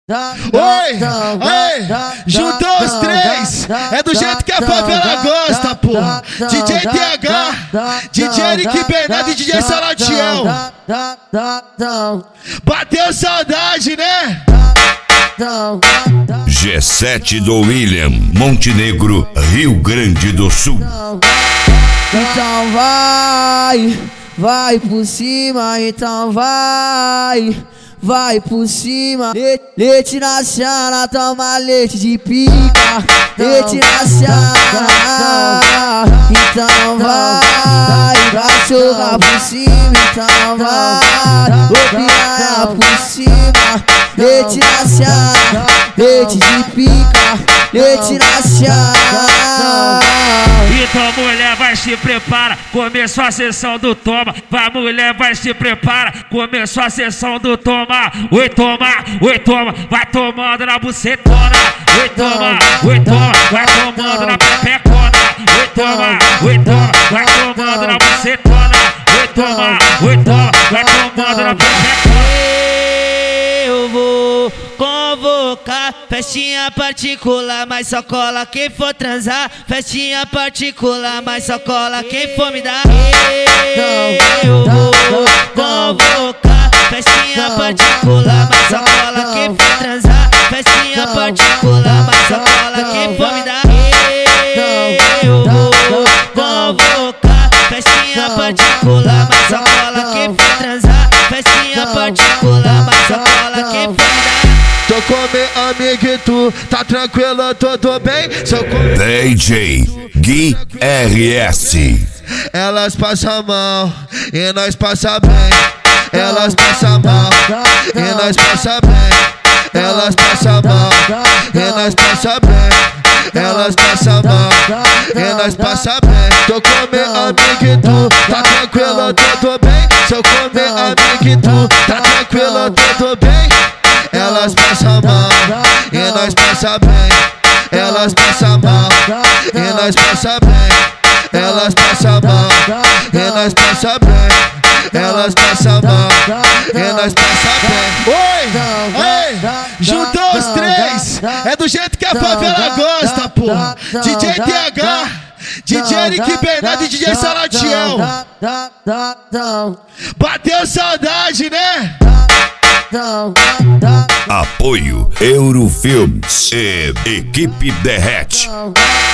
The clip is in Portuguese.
Oi, ei, juntou os três, é do jeito que a favela gosta, porra. DJ TH, DJ Eric Bernardo e DJ Salatiel. Bateu saudade, né? G7 do William, Montenegro, Rio Grande do Sul. Então vai por cima, então vai por cima. Leite na chana, toma leite de pica. Leite na chana, então vai jogar por cima, então vai. Piranha por cima, leite na chana, leite de pica. Leite na chana. Então mulher vai se prepara, começou a sessão do toma. Vai mulher vai se prepara, começou a sessão do toma. Oi toma, vai tomando na bucetona. Oi toma, vai tomando na pepecona. Oi toma, vai tomando na bucetona. Oi toma, vai tomando na pepecona. Eu vou convocar festinha particular, mas só cola quem for transar. Festinha particular, mas só cola quem for me dar. Eu vou convocar festinha particular, mas só cola quem for transar. Festinha particular, mas só cola quem for me dar. Eu vou convocar festinha particular, mas só cola quem for transar. Festinha particular, mas só cola quem for me dar. Tô com meu amigo e tu, tá tranquilo, tudo bem? DJ Gui RS. Elas passam a mão e nós passa bem. Elas passam a mão e nós passa bem. Elas passam a mão e nós passa bem. Elas passam a mão e nós passa bem. Tô com meu amigo e tu, tá tranquilo, tudo bem? Se eu comer amigo e tu, tá tranquilo, tudo bem? Elas passam a mão e nós passa bem. Elas passam a mão e nós passa bem. Elas passam a mão e nós passa bem. Elas passam a mão e nós passa bem. Oi, ei, juntou os três, é do jeito que a favela gosta, porra. DJ TH, DJ Eric Bernardo e DJ Salatiel. Bateu saudade, né? Apoio Eurofilmes e Equipe Derrete.